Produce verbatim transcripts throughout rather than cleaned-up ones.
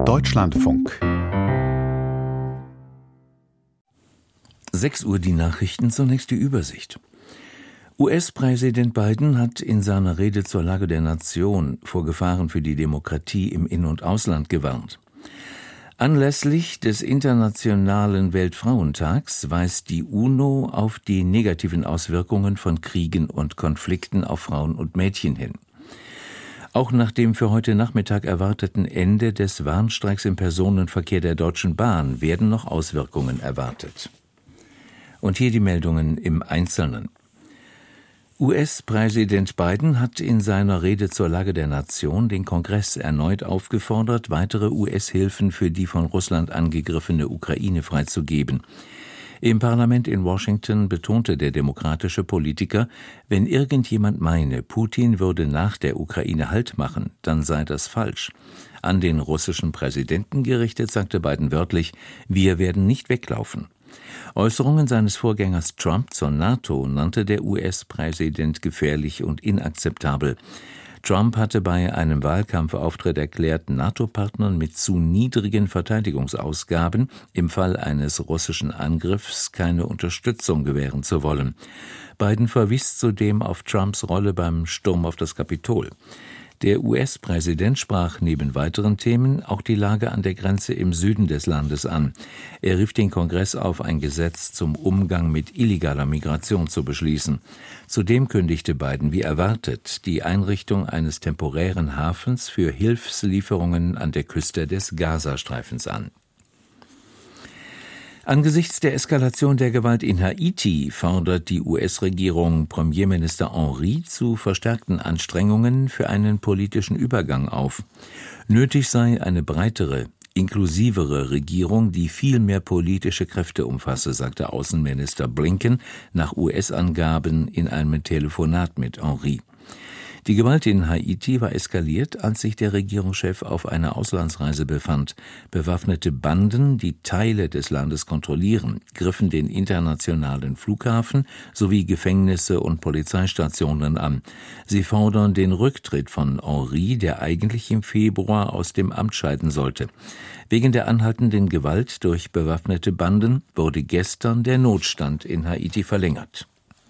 Deutschlandfunk. sechs Uhr die Nachrichten, zunächst die Übersicht. U S-Präsident Biden hat in seiner Rede zur Lage der Nation vor Gefahren für die Demokratie im In- und Ausland gewarnt. Anlässlich des Internationalen Weltfrauentags weist die UNO auf die negativen Auswirkungen von Kriegen und Konflikten auf Frauen und Mädchen hin. Auch nach dem für heute Nachmittag erwarteten Ende des Warnstreiks im Personenverkehr der Deutschen Bahn werden noch Auswirkungen erwartet. Und hier die Meldungen im Einzelnen. U S-Präsident Biden hat in seiner Rede zur Lage der Nation den Kongress erneut aufgefordert, weitere U S-Hilfen für die von Russland angegriffene Ukraine freizugeben. Im Parlament in Washington betonte der demokratische Politiker, wenn irgendjemand meine, Putin würde nach der Ukraine Halt machen, dann sei das falsch. An den russischen Präsidenten gerichtet sagte Biden wörtlich, wir werden nicht weglaufen. Äußerungen seines Vorgängers Trump zur NATO nannte der U S-Präsident gefährlich und inakzeptabel. Trump hatte bei einem Wahlkampfauftritt erklärt, NATO-Partnern mit zu niedrigen Verteidigungsausgaben im Fall eines russischen Angriffs keine Unterstützung gewähren zu wollen. Biden verwies zudem auf Trumps Rolle beim Sturm auf das Kapitol. Der U S-Präsident sprach neben weiteren Themen auch die Lage an der Grenze im Süden des Landes an. Er rief den Kongress auf, ein Gesetz zum Umgang mit illegaler Migration zu beschließen. Zudem kündigte Biden wie erwartet die Einrichtung eines temporären Hafens für Hilfslieferungen an der Küste des Gazastreifens an. Angesichts der Eskalation der Gewalt in Haiti fordert die U S-Regierung Premierminister Henry zu verstärkten Anstrengungen für einen politischen Übergang auf. Nötig sei eine breitere, inklusivere Regierung, die viel mehr politische Kräfte umfasse, sagte Außenminister Blinken nach U S-Angaben in einem Telefonat mit Henry. Die Gewalt in Haiti war eskaliert, als sich der Regierungschef auf einer Auslandsreise befand. Bewaffnete Banden, die Teile des Landes kontrollieren, griffen den internationalen Flughafen sowie Gefängnisse und Polizeistationen an. Sie fordern den Rücktritt von Henry, der eigentlich im Februar aus dem Amt scheiden sollte. Wegen der anhaltenden Gewalt durch bewaffnete Banden wurde gestern der Notstand in Haiti verlängert.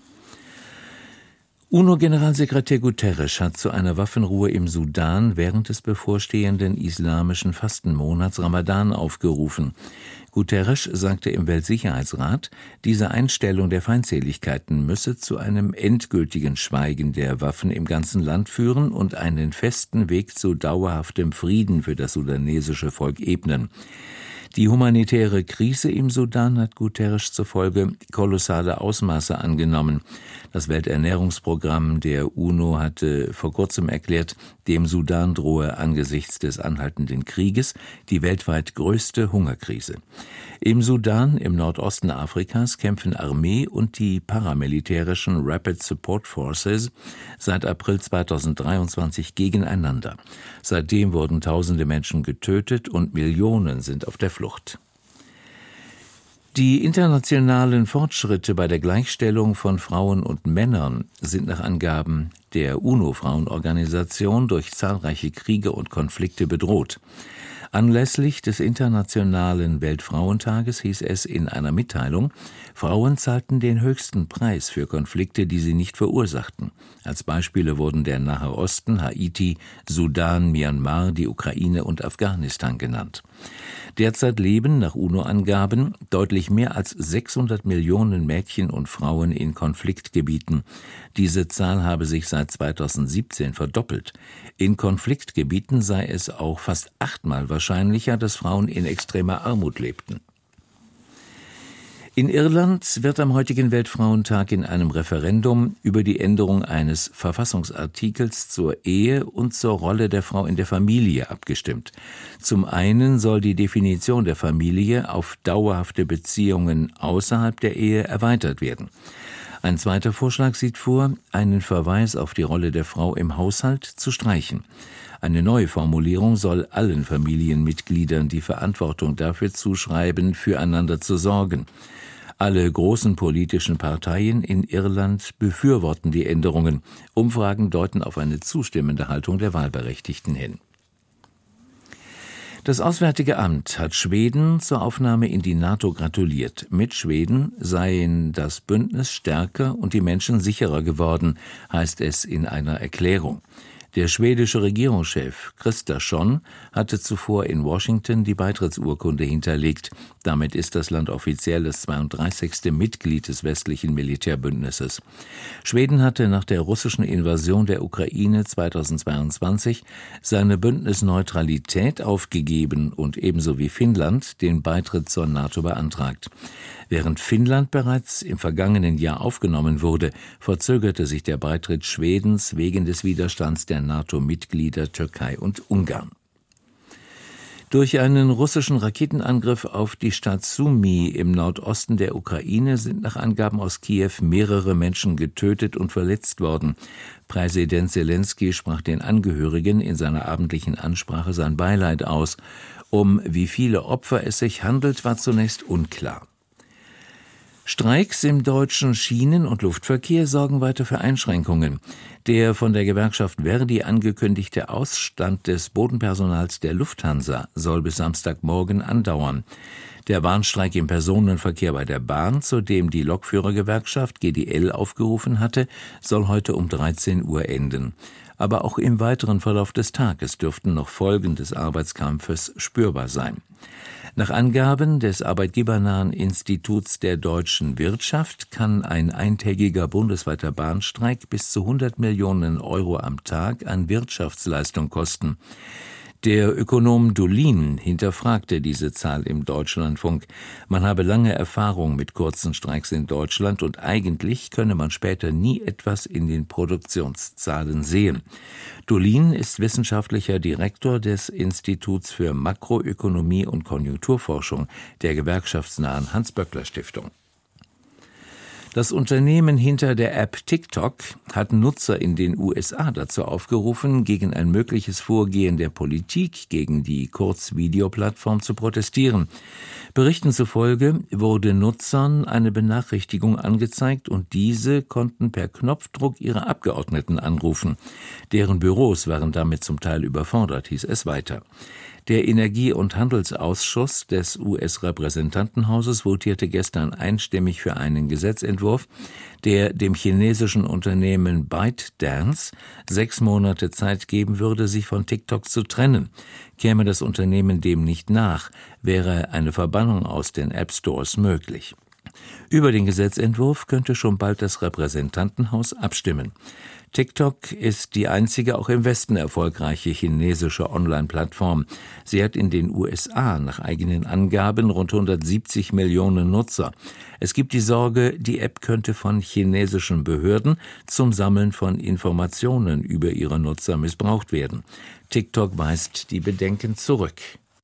UNO-Generalsekretär Guterres hat zu einer Waffenruhe im Sudan während des bevorstehenden islamischen Fastenmonats Ramadan aufgerufen. Guterres sagte im Weltsicherheitsrat, diese Einstellung der Feindseligkeiten müsse zu einem endgültigen Schweigen der Waffen im ganzen Land führen und einen festen Weg zu dauerhaftem Frieden für das sudanesische Volk ebnen. Die humanitäre Krise im Sudan hat Guterres zufolge kolossale Ausmaße angenommen. Das Welternährungsprogramm der UNO hatte vor kurzem erklärt, dem Sudan drohe angesichts des anhaltenden Krieges die weltweit größte Hungerkrise. Im Sudan, im Nordosten Afrikas, kämpfen Armee und die paramilitärischen Rapid Support Forces seit April zweitausenddreiundzwanzig gegeneinander. Seitdem wurden tausende Menschen getötet und Millionen sind auf der Flucht. Die internationalen Fortschritte bei der Gleichstellung von Frauen und Männern sind nach Angaben der UNO-Frauenorganisation durch zahlreiche Kriege und Konflikte bedroht. Anlässlich des Internationalen Weltfrauentages hieß es in einer Mitteilung, Frauen zahlten den höchsten Preis für Konflikte, die sie nicht verursachten. Als Beispiele wurden der Nahe Osten, Haiti, Sudan, Myanmar, die Ukraine und Afghanistan genannt. Derzeit leben nach UNO-Angaben deutlich mehr als sechshundert Millionen Mädchen und Frauen in Konfliktgebieten. Diese Zahl habe sich seit zweitausendsiebzehn verdoppelt. In Konfliktgebieten sei es auch fast achtmal wahrscheinlicher, dass Frauen in extremer Armut lebten. In Irland wird am heutigen Weltfrauentag in einem Referendum über die Änderung eines Verfassungsartikels zur Ehe und zur Rolle der Frau in der Familie abgestimmt. Zum einen soll die Definition der Familie auf dauerhafte Beziehungen außerhalb der Ehe erweitert werden. Ein zweiter Vorschlag sieht vor, einen Verweis auf die Rolle der Frau im Haushalt zu streichen. Eine neue Formulierung soll allen Familienmitgliedern die Verantwortung dafür zuschreiben, füreinander zu sorgen. Alle großen politischen Parteien in Irland befürworten die Änderungen. Umfragen deuten auf eine zustimmende Haltung der Wahlberechtigten hin. Das Auswärtige Amt hat Schweden zur Aufnahme in die NATO gratuliert. Mit Schweden seien das Bündnis stärker und die Menschen sicherer geworden, heißt es in einer Erklärung. Der schwedische Regierungschef Kristersson hatte zuvor in Washington die Beitrittsurkunde hinterlegt. Damit ist das Land offiziell das zweiunddreißigste Mitglied des westlichen Militärbündnisses. Schweden hatte nach der russischen Invasion der Ukraine zweitausendzweiundzwanzig seine Bündnisneutralität aufgegeben und ebenso wie Finnland den Beitritt zur NATO beantragt. Während Finnland bereits im vergangenen Jahr aufgenommen wurde, verzögerte sich der Beitritt Schwedens wegen des Widerstands der NATO-Mitglieder Türkei und Ungarn. Durch einen russischen Raketenangriff auf die Stadt Sumy im Nordosten der Ukraine sind nach Angaben aus Kiew mehrere Menschen getötet und verletzt worden. Präsident Selenskyj sprach den Angehörigen in seiner abendlichen Ansprache sein Beileid aus. Um wie viele Opfer es sich handelt, war zunächst unklar. Streiks im deutschen Schienen- und Luftverkehr sorgen weiter für Einschränkungen. Der von der Gewerkschaft Verdi angekündigte Ausstand des Bodenpersonals der Lufthansa soll bis Samstagmorgen andauern. Der Warnstreik im Personenverkehr bei der Bahn, zu dem die Lokführergewerkschaft G D L aufgerufen hatte, soll heute um dreizehn Uhr enden. Aber auch im weiteren Verlauf des Tages dürften noch Folgen des Arbeitskampfes spürbar sein. Nach Angaben des Arbeitgebernahen Instituts der deutschen Wirtschaft kann ein eintägiger bundesweiter Bahnstreik bis zu hundert Millionen Euro am Tag an Wirtschaftsleistung kosten. Der Ökonom Dolin hinterfragte diese Zahl im Deutschlandfunk. Man habe lange Erfahrung mit kurzen Streiks in Deutschland und eigentlich könne man später nie etwas in den Produktionszahlen sehen. Dolin ist wissenschaftlicher Direktor des Instituts für Makroökonomie und Konjunkturforschung der gewerkschaftsnahen Hans-Böckler-Stiftung. Das Unternehmen hinter der App TikTok hat Nutzer in den U S A dazu aufgerufen, gegen ein mögliches Vorgehen der Politik gegen die Kurzvideoplattform zu protestieren. Berichten zufolge wurde Nutzern eine Benachrichtigung angezeigt und diese konnten per Knopfdruck ihre Abgeordneten anrufen. Deren Büros waren damit zum Teil überfordert, hieß es weiter. Der Energie- und Handelsausschuss des U S-Repräsentantenhauses votierte gestern einstimmig für einen Gesetzentwurf, der dem chinesischen Unternehmen ByteDance sechs Monate Zeit geben würde, sich von TikTok zu trennen. Käme das Unternehmen dem nicht nach, wäre eine Verbannung aus den App-Stores möglich. Über den Gesetzentwurf könnte schon bald das Repräsentantenhaus abstimmen. TikTok ist die einzige auch im Westen erfolgreiche chinesische Online-Plattform. Sie hat in den U S A nach eigenen Angaben rund hundertsiebzig Millionen Nutzer. Es gibt die Sorge, die App könnte von chinesischen Behörden zum Sammeln von Informationen über ihre Nutzer missbraucht werden. TikTok weist die Bedenken zurück.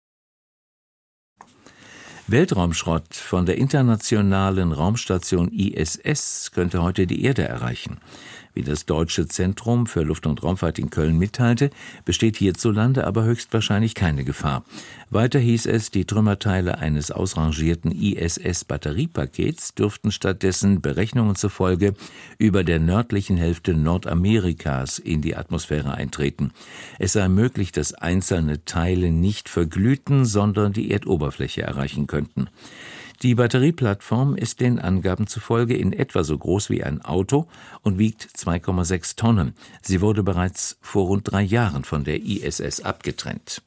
Weltraumschrott von der internationalen Raumstation I S S könnte heute die Erde erreichen. Wie das Deutsche Zentrum für Luft- und Raumfahrt in Köln mitteilte, besteht hierzulande aber höchstwahrscheinlich keine Gefahr. Weiter hieß es, die Trümmerteile eines ausrangierten I S S-Batteriepakets dürften stattdessen Berechnungen zufolge über der nördlichen Hälfte Nordamerikas in die Atmosphäre eintreten. Es sei möglich, dass einzelne Teile nicht verglühten, sondern die Erdoberfläche erreichen könnten. Die Batterieplattform ist den Angaben zufolge in etwa so groß wie ein Auto und wiegt zwei Komma sechs Tonnen. Sie wurde bereits vor rund drei Jahren von der I S S abgetrennt.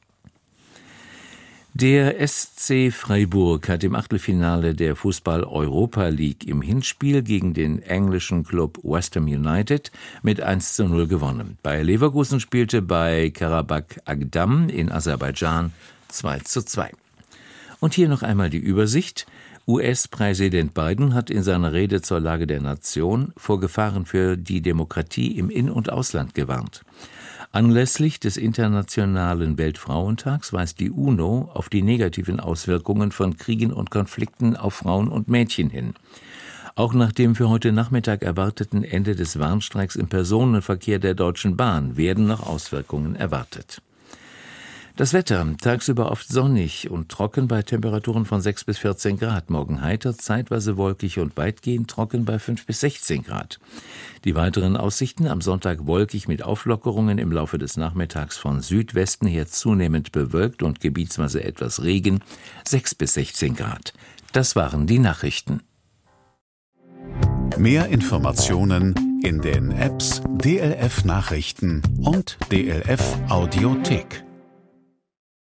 Der S C Freiburg hat im Achtelfinale der Fußball-Europa League im Hinspiel gegen den englischen Club West Ham United mit eins zu null gewonnen. Bayer Leverkusen spielte bei Karabakh Agdam in Aserbaidschan zwei zu zwei. Und hier noch einmal die Übersicht. U S-Präsident Biden hat in seiner Rede zur Lage der Nation vor Gefahren für die Demokratie im In- und Ausland gewarnt. Anlässlich des Internationalen Weltfrauentags weist die UNO auf die negativen Auswirkungen von Kriegen und Konflikten auf Frauen und Mädchen hin. Auch nach dem für heute Nachmittag erwarteten Ende des Warnstreiks im Personenverkehr der Deutschen Bahn werden noch Auswirkungen erwartet. Das Wetter, tagsüber oft sonnig und trocken bei Temperaturen von sechs bis vierzehn Grad. Morgen heiter, zeitweise wolkig und weitgehend trocken bei fünf bis sechzehn Grad. Die weiteren Aussichten: am Sonntag wolkig mit Auflockerungen, im Laufe des Nachmittags von Südwesten her zunehmend bewölkt und gebietsweise etwas Regen, sechs bis sechzehn Grad. Das waren die Nachrichten. Mehr Informationen in den Apps D L F Nachrichten und D L F Audiothek.